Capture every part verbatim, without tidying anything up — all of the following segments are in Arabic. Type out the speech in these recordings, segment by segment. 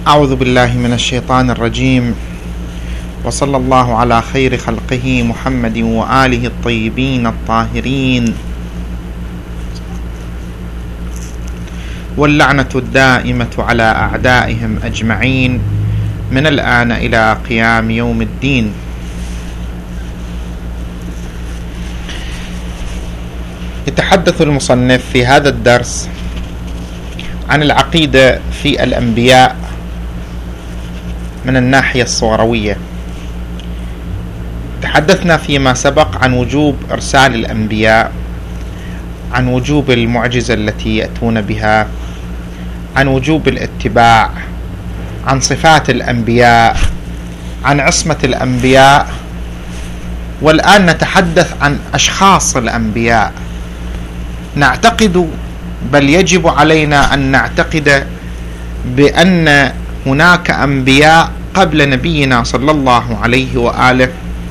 أعوذ بالله من الشيطان الرجيم، وصلى الله على خير خلقه محمد وآله الطيبين الطاهرين، واللعنة الدائمة على أعدائهم أجمعين من الآن إلى قيام يوم الدين. يتحدث المصنف في هذا الدرس عن العقيدة في الأنبياء من الناحية الصوروية. تحدثنا فيما سبق عن وجوب إرسال الأنبياء، عن وجوب المعجزة التي يأتون بها، عن وجوب الاتباع، عن صفات الأنبياء، عن عصمة الأنبياء، والآن نتحدث عن أشخاص الأنبياء. نعتقد، بل يجب علينا أن نعتقد بأن هناك أنبياء قبل نبينا صلى الله عليه وآله،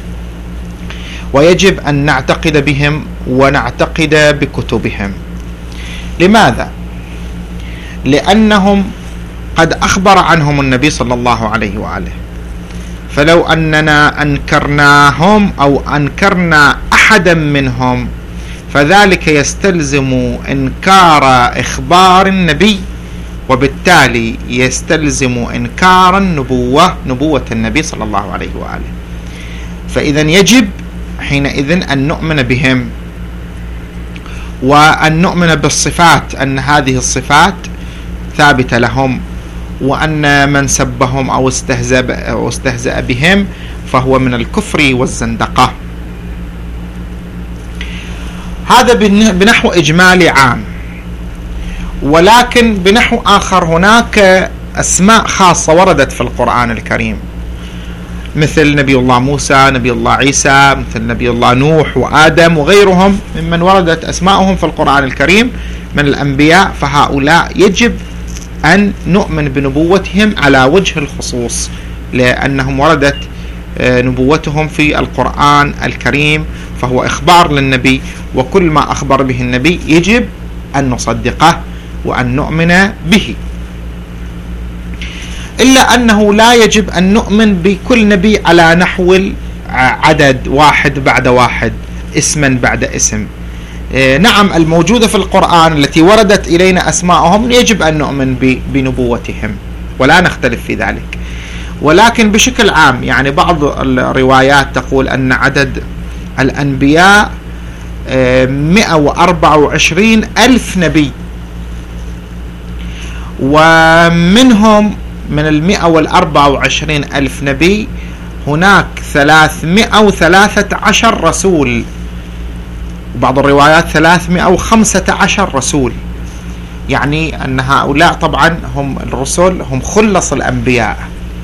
ويجب أن نعتقد بهم ونعتقد بكتبهم. لماذا؟ لأنهم قد أخبر عنهم النبي صلى الله عليه وآله، فلو أننا أنكرناهم أو أنكرنا أحدا منهم فذلك يستلزم إنكار إخبار النبي، وبالتالي يستلزم إنكار النبوة نبوة النبي صلى الله عليه وآله. فإذا يجب حينئذ أن نؤمن بهم، وأن نؤمن بالصفات، أن هذه الصفات ثابتة لهم، وأن من سبهم أو استهزأ أو استهزأ بهم فهو من الكفر والزندقة. هذا بنحو إجمالي عام. ولكن بنحو آخر هناك أسماء خاصة وردت في القرآن الكريم، مثل نبي الله موسى، نبي الله عيسى، مثل نبي الله نوح وآدم وغيرهم ممن وردت أسماءهم في القرآن الكريم من الأنبياء. فهؤلاء يجب أن نؤمن بنبوتهم على وجه الخصوص، لأنهم وردت نبوتهم في القرآن الكريم، فهو إخبار للنبي، وكل ما أخبر به النبي يجب أن نصدقه وأن نؤمن به. إلا أنه لا يجب أن نؤمن بكل نبي على نحو عدد، واحد بعد واحد، اسما بعد اسم. نعم، الموجودة في القرآن التي وردت إلينا أسماءهم يجب أن نؤمن بنبوتهم ولا نختلف في ذلك، ولكن بشكل عام يعني بعض الروايات تقول أن عدد الأنبياء مئة وأربعة وعشرين ألف نبي، ومنهم من المئة والأربعة وعشرين ألف نبي هناك ثلاثمائة وثلاثة عشر رسول، وبعض الروايات ثلاثمائة وخمسة عشر رسول. يعني أن هؤلاء طبعا هم الرسل، هم خلص الأنبياء.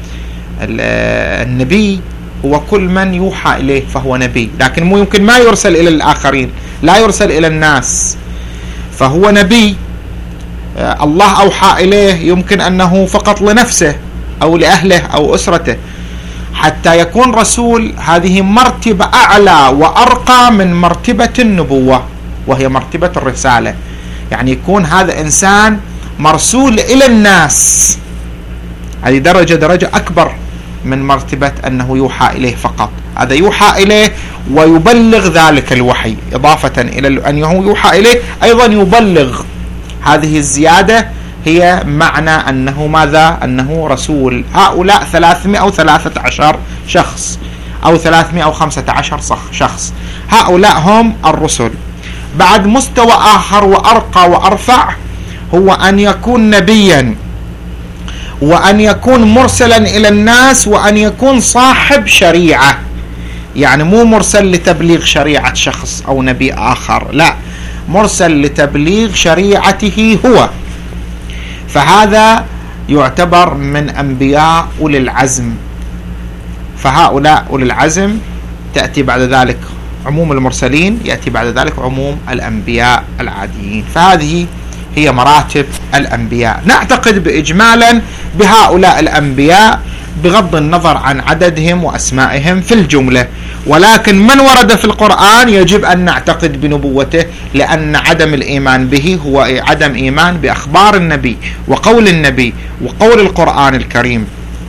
النبي هو كل من يوحى إليه فهو نبي، لكن مو يمكن ما يرسل إلى الآخرين، لا يرسل إلى الناس، فهو نبي. الله أوحى إليه يمكن أنه فقط لنفسه أو لأهله أو أسرته. حتى يكون رسول هذه مرتبة أعلى وأرقى من مرتبة النبوة، وهي مرتبة الرسالة. يعني يكون هذا إنسان مرسول إلى الناس، هذه درجة درجة أكبر من مرتبة أنه يوحى إليه فقط. هذا يوحى إليه ويبلغ ذلك الوحي، إضافة إلى أنه يوحى إليه أيضا يبلغ. هذه الزيادة هي معنى أنه ماذا؟ أنه رسول. هؤلاء ثلاثمائة وثلاثة عشر شخص أو ثلاثمائة وخمسة عشر شخص، هؤلاء هم الرسل. بعد مستوى آخر وأرقى وأرفع هو أن يكون نبيا، وأن يكون مرسلا إلى الناس، وأن يكون صاحب شريعة. يعني مو مرسل لتبليغ شريعة شخص أو نبي آخر، لا، مرسل لتبليغ شريعته هو. فهذا يعتبر من أنبياء أولي العزم. فهؤلاء أولي العزم تأتي بعد ذلك عموم المرسلين، يأتي بعد ذلك عموم الأنبياء العاديين. فهذه هي مراتب الأنبياء. نعتقد بإجمالا بهؤلاء الأنبياء بغض النظر عن عددهم وأسمائهم في الجملة، ولكن من ورد في القرآن يجب أن نعتقد بنبوته، لأن عدم الإيمان به هو عدم إيمان بأخبار النبي وقول النبي وقول القرآن الكريم.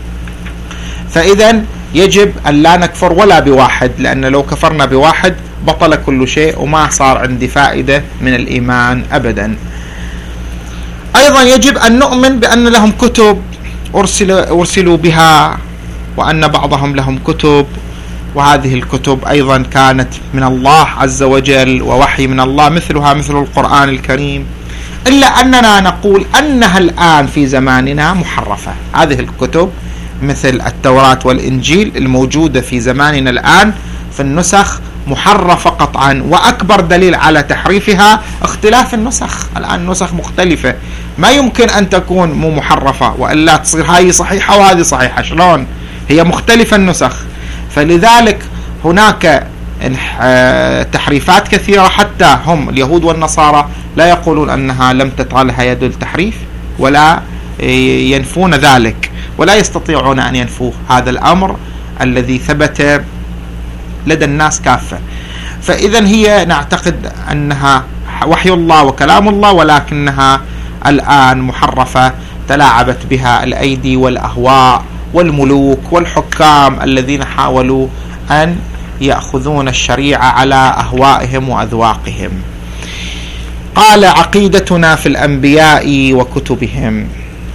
فإذا يجب أن لا نكفر ولا بواحد، لأن لو كفرنا بواحد بطل كل شيء وما صار عندي فائدة من الإيمان أبدا. أيضا يجب أن نؤمن بأن لهم كتب أرسلوا, أرسلوا بها، وأن بعضهم لهم كتب، وهذه الكتب أيضا كانت من الله عز وجل ووحي من الله مثلها مثل القرآن الكريم، إلا أننا نقول أنها الآن في زماننا محرفة. هذه الكتب مثل التوراة والإنجيل الموجودة في زماننا الآن في النسخ محرفة قطعا، وأكبر دليل على تحريفها اختلاف النسخ. الآن نسخ مختلفة، ما يمكن أن تكون مو محرفة وإلا تصير هاي صحيحة وهذه صحيحة، شلون؟ هي مختلفة النسخ. فلذلك هناك تحريفات كثيرة، حتى هم اليهود والنصارى لا يقولون أنها لم تطالها يد التحريف ولا ينفون ذلك، ولا يستطيعون أن ينفوه هذا الأمر الذي ثبت لدى الناس كافة. فإذا هي نعتقد أنها وحي الله وكلام الله، ولكنها الآن محرفة تلاعبت بها الأيدي والأهواء والملوك والحكام الذين حاولوا أن يأخذون الشريعة على أهوائهم وأذواقهم. قال: عقيدتنا في الأنبياء وكتبهم.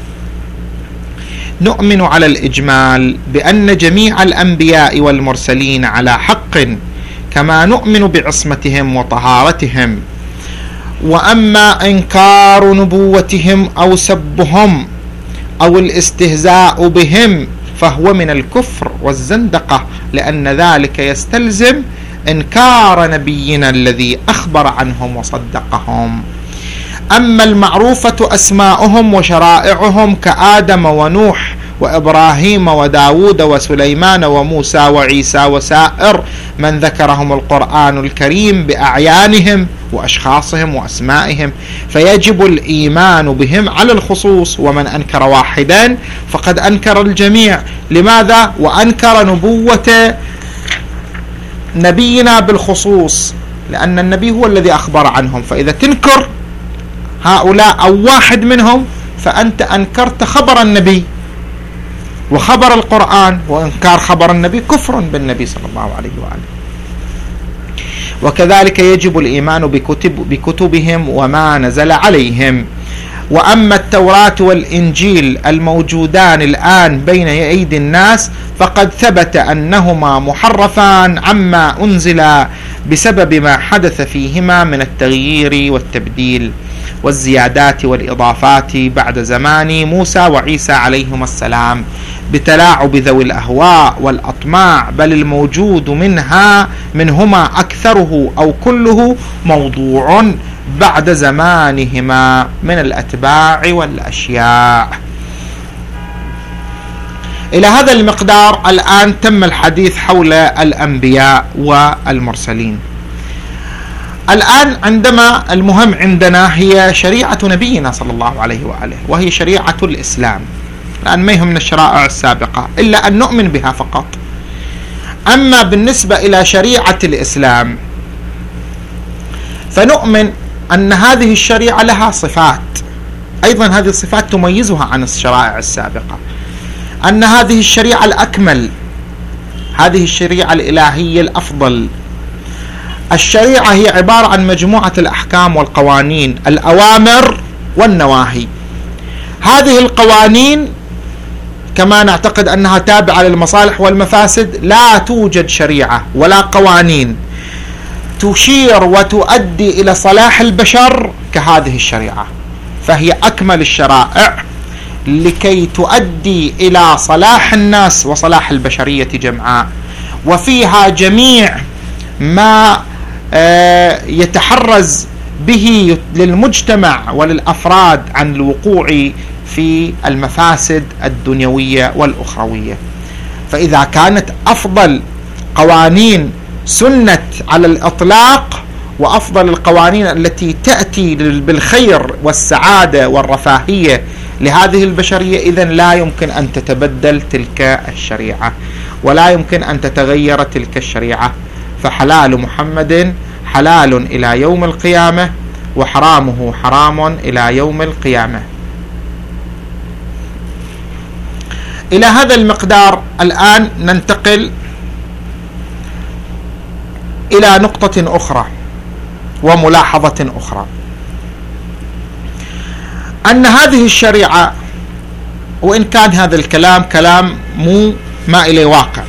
نؤمن على الإجمال بأن جميع الأنبياء والمرسلين على حق، كما نؤمن بعصمتهم وطهارتهم. وأما إنكار نبوتهم أو سبهم أو الاستهزاء بهم فهو من الكفر والزندقة، لأن ذلك يستلزم إنكار نبينا الذي أخبر عنهم وصدقهم. أما المعروفة أسماؤهم وشرائعهم كآدم ونوح وإبراهيم وداود وسليمان وموسى وعيسى وسائر من ذكرهم القرآن الكريم بأعيانهم وأشخاصهم وأسمائهم، فيجب الإيمان بهم على الخصوص، ومن أنكر واحدا فقد أنكر الجميع. لماذا؟ وأنكر نبوة نبينا بالخصوص، لأن النبي هو الذي أخبر عنهم. فإذا تنكر هؤلاء أو واحد منهم فأنت أنكرت خبر النبي وخبر القرآن، وإنكار خبر النبي كفر بالنبي صلى الله عليه وآله. وكذلك يجب الإيمان بكتب بكتبهم وما نزل عليهم. وأما التوراة والإنجيل الموجودان الآن بين أيدي الناس فقد ثبت أنهما محرفان عما أنزل بسبب ما حدث فيهما من التغيير والتبديل والزيادات والإضافات بعد زمان موسى وعيسى عليهما السلام بتلاعب ذوي الأهواء والأطماع، بل الموجود منها منهما أكثره أو كله موضوع بعد زمانهما من الأتباع والأشياء. إلى هذا المقدار الآن تم الحديث حول الأنبياء والمرسلين. الآن عندما المهم عندنا هي شريعة نبينا صلى الله عليه وآله، وهي شريعة الإسلام. الآن ما يهمنا الشرائع السابقة إلا أن نؤمن بها فقط. أما بالنسبة إلى شريعة الإسلام فنؤمن أن هذه الشريعة لها صفات، أيضا هذه الصفات تميزها عن الشرائع السابقة، أن هذه الشريعة الأكمل، هذه الشريعة الإلهية الأفضل. الشريعة هي عبارة عن مجموعة الأحكام والقوانين، الأوامر والنواهي. هذه القوانين كما نعتقد أنها تابعة للمصالح والمفاسد، لا توجد شريعة ولا قوانين تشير وتؤدي إلى صلاح البشر كهذه الشريعة، فهي أكمل الشرائع لكي تؤدي إلى صلاح الناس وصلاح البشرية جمعاء، وفيها جميع ما يتحرز به للمجتمع وللأفراد عن الوقوع في المفاسد الدنيوية والأخروية. فإذا كانت أفضل قوانين سنت على الإطلاق وأفضل القوانين التي تأتي بالخير والسعادة والرفاهية لهذه البشرية، إذن لا يمكن أن تتبدل تلك الشريعة. ولا يمكن أن تتغير تلك الشريعة. فحلال محمد حلال إلى يوم القيامة، وحرامه حرام إلى يوم القيامة. إلى هذا المقدار الآن ننتقل إلى نقطة أخرى وملاحظة أخرى، أن هذه الشريعة، وإن كان هذا الكلام كلام مو ما إليه واقع،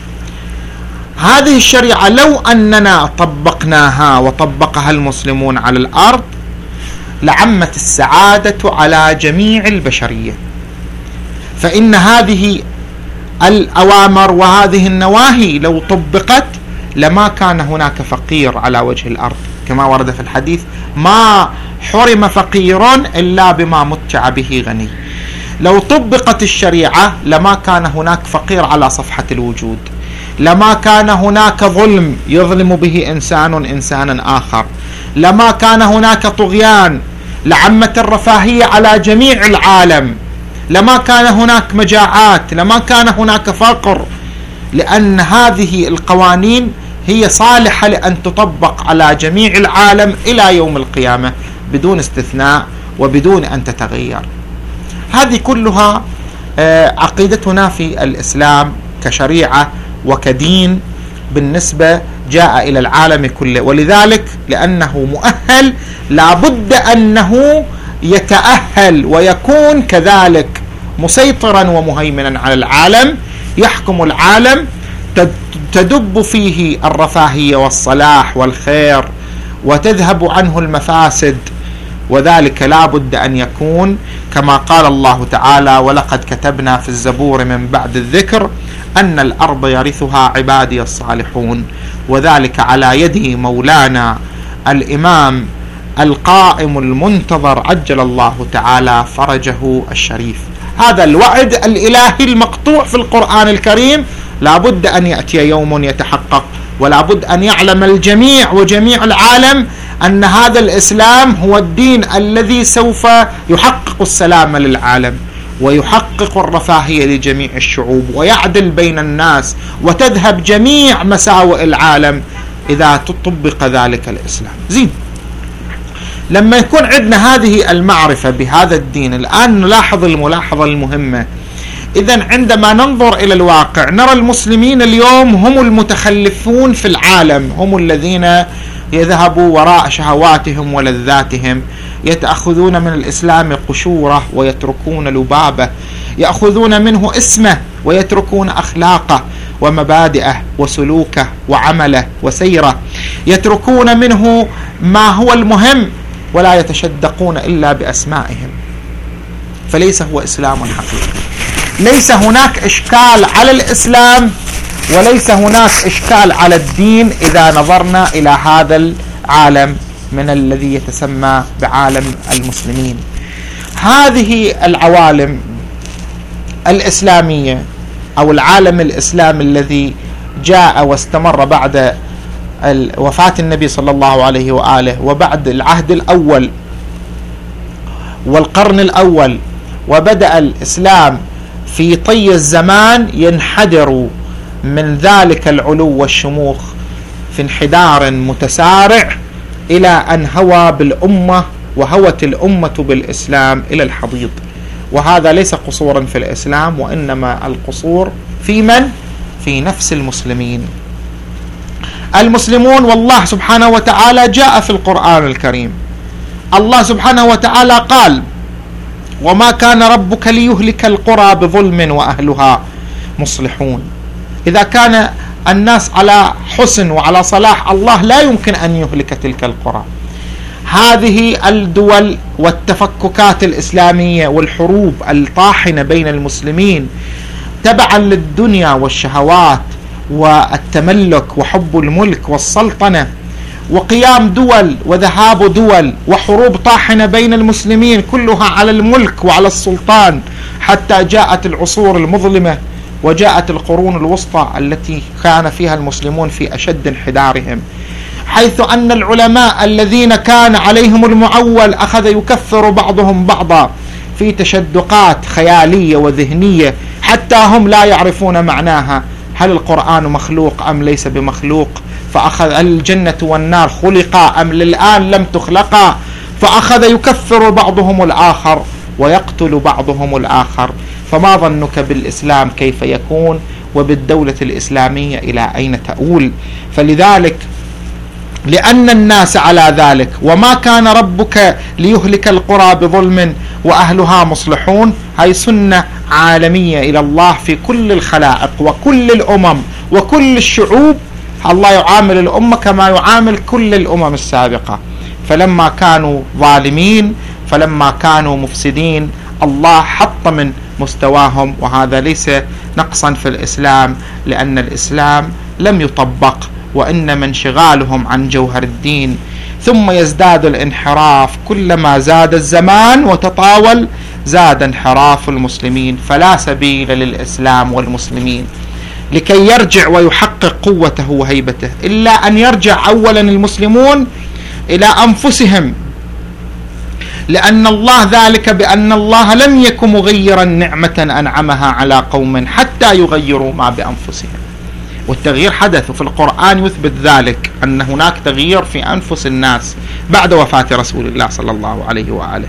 هذه الشريعة لو أننا طبقناها وطبقها المسلمون على الأرض لعمت السعادة على جميع البشرية. فإن هذه الأوامر وهذه النواهي لو طبقت لما كان هناك فقير على وجه الأرض، كما ورد في الحديث: ما حرم فقير إلا بما متع به غني. لو طبقت الشريعة لما كان هناك فقير على صفحة الوجود، لما كان هناك ظلم يظلم به إنسان إنسانا آخر، لما كان هناك طغيان، لعمت الرفاهية على جميع العالم، لما كان هناك مجاعات، لما كان هناك فقر، لأن هذه القوانين هي صالحة لأن تطبق على جميع العالم إلى يوم القيامة بدون استثناء وبدون أن تتغير. هذه كلها عقيدتنا في الإسلام كشريعة وكدين بالنسبة جاء إلى العالم كله، ولذلك لأنه مؤهل لابد أنه يتأهل ويكون كذلك مسيطرا ومهيمنا على العالم، يحكم العالم، تدب فيه الرفاهية والصلاح والخير وتذهب عنه المفاسد، وذلك لا بد أن يكون كما قال الله تعالى: ولقد كتبنا في الزبور من بعد الذكر أن الأرض يرثها عبادي الصالحون، وذلك على يد مولانا الإمام القائم المنتظر عجل الله تعالى فرجه الشريف. هذا الوعد الإلهي المقطوع في القرآن الكريم لا بد أن يأتي يوم يتحقق، ولا بد أن يعلم الجميع وجميع العالم أن هذا الإسلام هو الدين الذي سوف يحقق السلام للعالم ويحقق الرفاهية لجميع الشعوب ويعدل بين الناس وتذهب جميع مساوئ العالم إذا تطبق ذلك الإسلام. زين، لما يكون عندنا هذه المعرفة بهذا الدين، الآن نلاحظ الملاحظة المهمة. إذن عندما ننظر إلى الواقع نرى المسلمين اليوم هم المتخلفون في العالم، هم الذين يذهبوا وراء شهواتهم ولذاتهم، يتأخذون من الإسلام قشورة ويتركون لبابه، يأخذون منه اسمه ويتركون أخلاقه ومبادئه وسلوكه وعمله وسيره، يتركون منه ما هو المهم ولا يتشدقون إلا بأسمائهم. فليس هو إسلام حقيقي. ليس هناك إشكال على الإسلام وليس هناك إشكال على الدين إذا نظرنا إلى هذا العالم من الذي يتسمى بعالم المسلمين. هذه العوالم الإسلامية أو العالم الإسلامي الذي جاء واستمر بعد وفاة النبي صلى الله عليه وآله وبعد العهد الأول والقرن الأول، وبدأ الإسلام في طي الزمان ينحدر من ذلك العلو والشموخ في انحدار متسارع إلى أن هوى بالأمة وهوت الأمة بالإسلام إلى الحضيض. وهذا ليس قصورا في الإسلام، وإنما القصور في من؟ في نفس المسلمين. المسلمون والله سبحانه وتعالى جاء في القرآن الكريم، الله سبحانه وتعالى قال: وما كان ربك ليهلك القرى بظلم وأهلها مصلحون. إذا كان الناس على حسن وعلى صلاح، الله لا يمكن أن يهلك تلك القرى. هذه الدول والتفككات الإسلامية والحروب الطاحنة بين المسلمين تبعا للدنيا والشهوات والتملك وحب الملك والسلطنة، وقيام دول وذهاب دول وحروب طاحنة بين المسلمين كلها على الملك وعلى السلطان، حتى جاءت العصور المظلمة وجاءت القرون الوسطى التي كان فيها المسلمون في أشد انحدارهم، حيث أن العلماء الذين كان عليهم المعول أخذ يكفر بعضهم بعضا في تشدقات خيالية وذهنية حتى هم لا يعرفون معناها، هل القرآن مخلوق أم ليس بمخلوق؟ فأخذ الجنة والنار خلقا أم للآن لم تخلقا؟ فأخذ يكفر بعضهم الآخر ويقتل بعضهم الآخر. فما ظنك بالإسلام كيف يكون، وبالدولة الإسلامية إلى أين تؤول؟ فلذلك لأن الناس على ذلك، وما كان ربك ليهلك القرى بظلم وأهلها مصلحون، هاي سنة عالمية إلى الله في كل الخلائق وكل الأمم وكل الشعوب. الله يعامل الأمة كما يعامل كل الأمم السابقة. فلما كانوا ظالمين، فلما كانوا مفسدين، الله حط من مستواهم، وهذا ليس نقصا في الإسلام، لأن الإسلام لم يطبق، وإنما انشغالهم عن جوهر الدين. ثم يزداد الانحراف، كلما زاد الزمان وتطاول زاد انحراف المسلمين. فلا سبيل للإسلام والمسلمين لكي يرجع ويحقق قوته وهيبته إلا أن يرجع أولا المسلمون إلى أنفسهم، لأن الله ذلك بأن الله لم يكن مغيرا نعمة أنعمها على قوم حتى يغيروا ما بأنفسهم. والتغيير حدث، في القرآن يثبت ذلك، أن هناك تغيير في أنفس الناس بعد وفاة رسول الله صلى الله عليه وآله.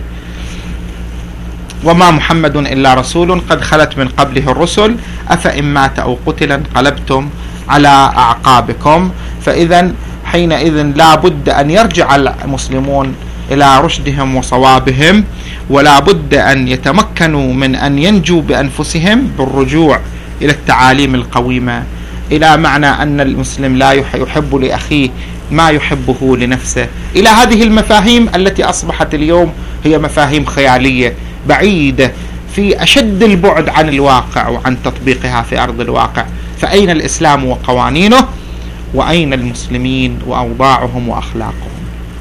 وما محمد إلا رسول قد خلت من قبله الرسل أفإن مات أو قتل انقلبتم على أعقابكم. فإذا حينئذ لا بد أن يرجع المسلمون إلى رشدهم وصوابهم، ولا بد أن يتمكنوا من أن ينجوا بأنفسهم بالرجوع إلى التعاليم القويمة، إلى معنى أن المسلم لا يحب لأخيه ما يحبه لنفسه، إلى هذه المفاهيم التي أصبحت اليوم هي مفاهيم خيالية بعيدة في أشد البعد عن الواقع وعن تطبيقها في أرض الواقع. فأين الإسلام وقوانينه؟ وأين المسلمين وأوضاعهم وأخلاقهم؟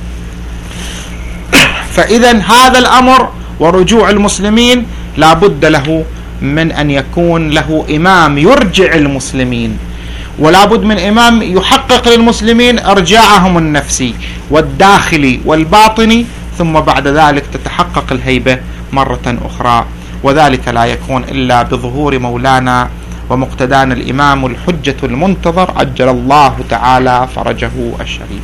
فإذا هذا الأمر ورجوع المسلمين لا بد له من أن يكون له إمام يرجع المسلمين، ولا بد من إمام يحقق للمسلمين إرجاعهم النفسي والداخلي والباطني، ثم بعد ذلك تتحقق الهيبة مرة أخرى. وذلك لا يكون إلا بظهور مولانا ومقتدانا الإمام الحجة المنتظر عجل الله تعالى فرجه الشريف.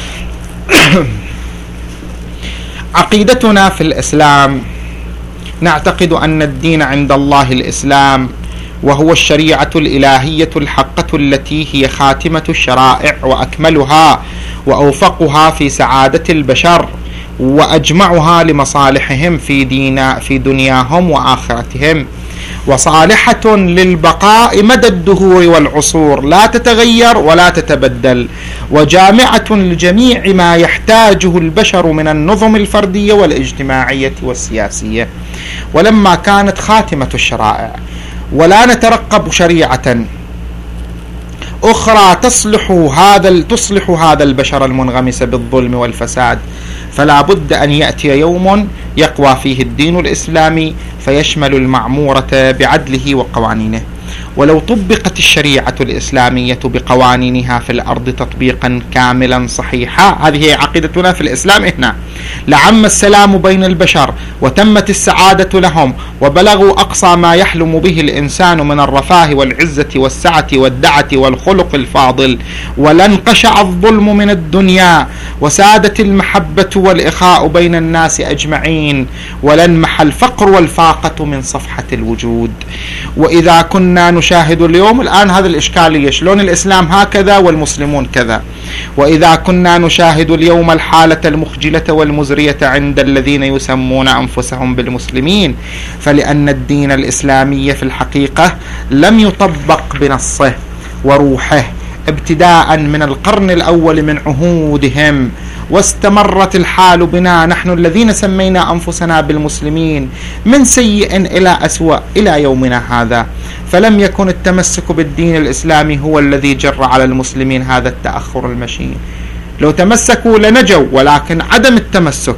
عقيدتنا في الإسلام: نعتقد أن الدين عند الله الإسلام، وهو الشريعة الإلهية الحقة التي هي خاتمة الشرائع وأكملها وأوفقها في سعادة البشر وأجمعها لمصالحهم في دين في دنياهم وآخرتهم، وصالحة للبقاء مدى الدهور والعصور، لا تتغير ولا تتبدل، وجامعة لجميع ما يحتاجه البشر من النظم الفردية والاجتماعية والسياسية. ولما كانت خاتمة الشرائع ولا نترقب شريعة أخرى تصلح هذا تصلح هذا البشر المنغمس بالظلم والفساد، فلا بد أن يأتي يوم يقوى فيه الدين الإسلامي فيشمل المعمورة بعدله وقوانينه. ولو طبقت الشريعة الإسلامية بقوانينها في الأرض تطبيقا كاملا صحيحا، هذه هي عقيدتنا في الإسلام هنا، لعم السلام بين البشر وتمت السعادة لهم وبلغوا أقصى ما يحلم به الإنسان من الرفاه والعزة والسعة والدعة والخلق الفاضل، ولانقشع الظلم من الدنيا وسادت المحبة والإخاء بين الناس أجمعين، ولنمح الفقر والفاقة من صفحة الوجود. وإذا كنا نشاهد اليوم الآن هذا الإشكالية، شلون الإسلام هكذا والمسلمون كذا، وإذا كنا نشاهد اليوم الحالة المخجلة والمزرية عند الذين يسمون أنفسهم بالمسلمين، فلأن الدين الإسلامي في الحقيقة لم يطبق بنصه وروحه ابتداء من القرن الأول من عهودهم، واستمرت الحال بنا نحن الذين سمينا أنفسنا بالمسلمين من سيء إلى أسوأ إلى يومنا هذا. فلم يكن التمسك بالدين الإسلامي هو الذي جر على المسلمين هذا التأخر المشين، لو تمسكوا لنجوا، ولكن عدم التمسك،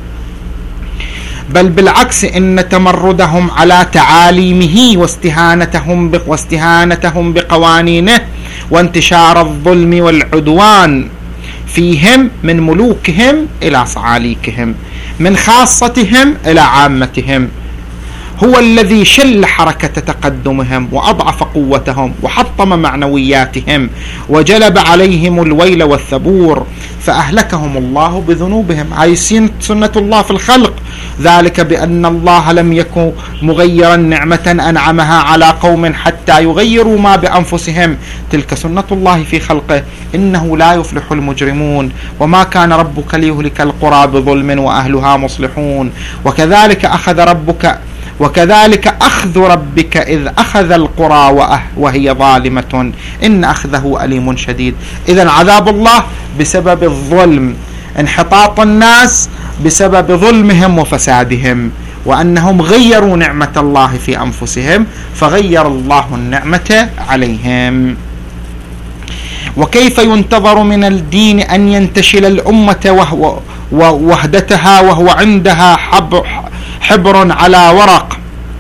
بل بالعكس إن تمردهم على تعاليمه واستهانتهم واستهانتهم بقوانينه وانتشار الظلم والعدوان فيهم من ملوكهم إلى صعاليكهم، من خاصتهم إلى عامتهم، هو الذي شل حركة تقدمهم وأضعف قوتهم وحطم معنوياتهم وجلب عليهم الويل والثبور فأهلكهم الله بذنوبهم. هاي سنة الله في الخلق، ذلك بأن الله لم يكن مغيرا نعمة أنعمها على قوم حتى يغيروا ما بأنفسهم، تلك سنة الله في خلقه، إنه لا يفلح المجرمون، وما كان ربك ليهلك القرى بظلم وأهلها مصلحون، وكذلك أخذ ربك وكذلك أخذ ربك إذ أخذ القرى وهي ظالمة إن أخذه أليم شديد. إذن عذاب الله بسبب الظلم، انحطاط الناس بسبب ظلمهم وفسادهم، وأنهم غيروا نعمة الله في أنفسهم فغير الله النعمة عليهم. وكيف ينتظر من الدين أن ينتشل الأمة ووحدتها وهو عندها حبر على ورق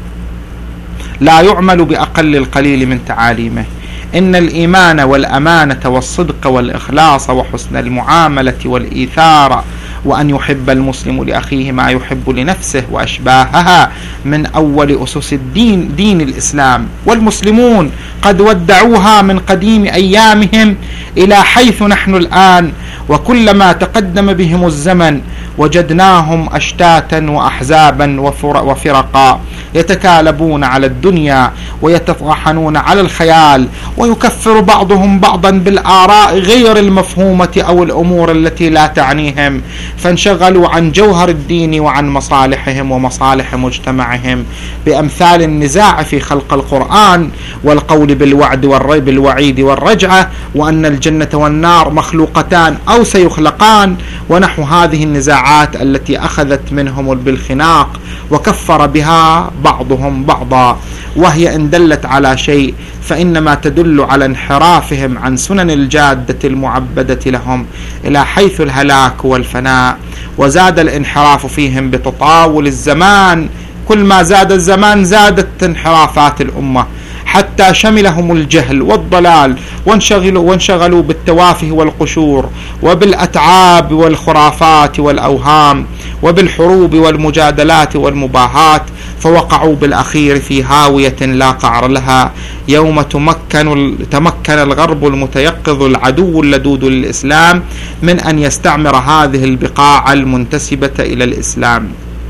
لا يعمل بأقل القليل من تعاليمه؟ إن الإيمان والأمانة والصدق والإخلاص وحسن المعاملة والإيثار وأن يحب المسلم لأخيه ما يحب لنفسه وأشباهها من أول أسس الدين دين الإسلام، والمسلمون قد ودعوها من قديم أيامهم إلى حيث نحن الآن، وكلما تقدم بهم الزمن وجدناهم أشتاتا وأحزابا وفرقا يتكالبون على الدنيا ويتطاحنون على الخيال، ويكفر بعضهم بعضا بالآراء غير المفهومة أو الأمور التي لا تعنيهم، فانشغلوا عن جوهر الدين وعن مصالحهم ومصالح مجتمعهم بأمثال النزاع في خلق القرآن والقول بالوعد والريب بالوعيد والرجعة، وأن الجنة والنار مخلوقتان أو سيخلقان، ونحو هذه النزاعات التي أخذت منهم بالخناق وكفر بها بعضهم بعضا، وهي إن دلت على شيء فإنما تدل على انحرافهم عن سنن الجادة المعبدة لهم إلى حيث الهلاك والفناء. وزاد الانحراف فيهم بتطاول الزمان، كل ما زاد الزمان زادت انحرافات الأمة حتى شملهم الجهل والضلال، وانشغلوا, وانشغلوا بالتوافه والقشور وبالأتعاب والخرافات والأوهام وبالحروب والمجادلات والمباهات، فوقعوا بالأخير في هاوية لا قعر لها، يوم تمكن, تمكن الغرب المتيقظ العدو اللدود للإسلام من أن يستعمر هذه البقاع المنتسبة إلى الإسلام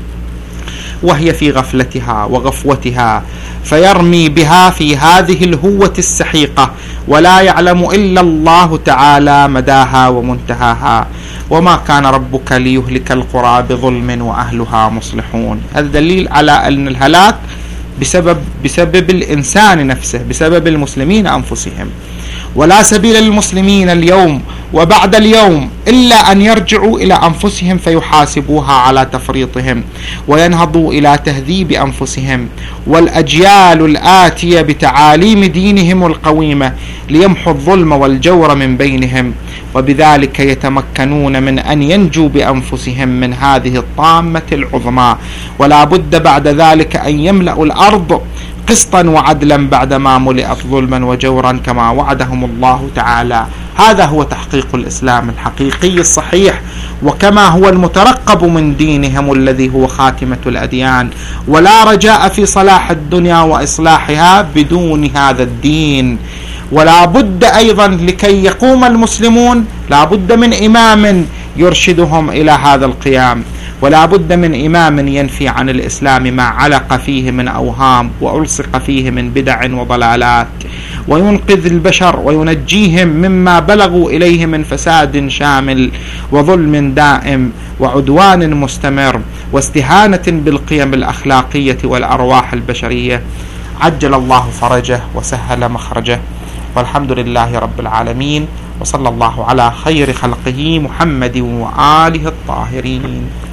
وهي في غفلتها وغفوتها، فيرمي بها في هذه الهوة السحيقة، ولا يعلم إلا الله تعالى مداها ومنتهاها. وما كان ربك ليهلك القرى بظلم وأهلها مصلحون. هذا دليل على أن الهلاك بسبب, بسبب الإنسان نفسه، بسبب المسلمين أنفسهم، ولا سبيل للمسلمين اليوم وبعد اليوم إلا أن يرجعوا إلى أنفسهم فيحاسبوها على تفريطهم وينهضوا إلى تهذيب أنفسهم والأجيال الآتية بتعاليم دينهم القويمة ليمحوا الظلم والجور من بينهم، وبذلك يتمكنون من أن ينجوا بأنفسهم من هذه الطامة العظمى. ولا بد بعد ذلك أن يملأوا الأرض قسطا وعدلا بعدما ملئت ظلما وجورا كما وعدهم الله تعالى. هذا هو تحقيق الإسلام الحقيقي الصحيح، وكما هو المترقب من دينهم الذي هو خاتمة الأديان. ولا رجاء في صلاح الدنيا وإصلاحها بدون هذا الدين. ولا بد أيضا لكي يقوم المسلمون لا بد من إمام يرشدهم إلى هذا القيام، ولا بد من إمام ينفي عن الإسلام ما علق فيه من أوهام وألصق فيه من بدع وضلالات، وينقذ البشر وينجيهم مما بلغوا إليه من فساد شامل وظلم دائم وعدوان مستمر واستهانة بالقيم الأخلاقية والأرواح البشرية. عجل الله فرجه وسهل مخرجه، والحمد لله رب العالمين، وصلى الله على خير خلقه محمد وآله الطاهرين.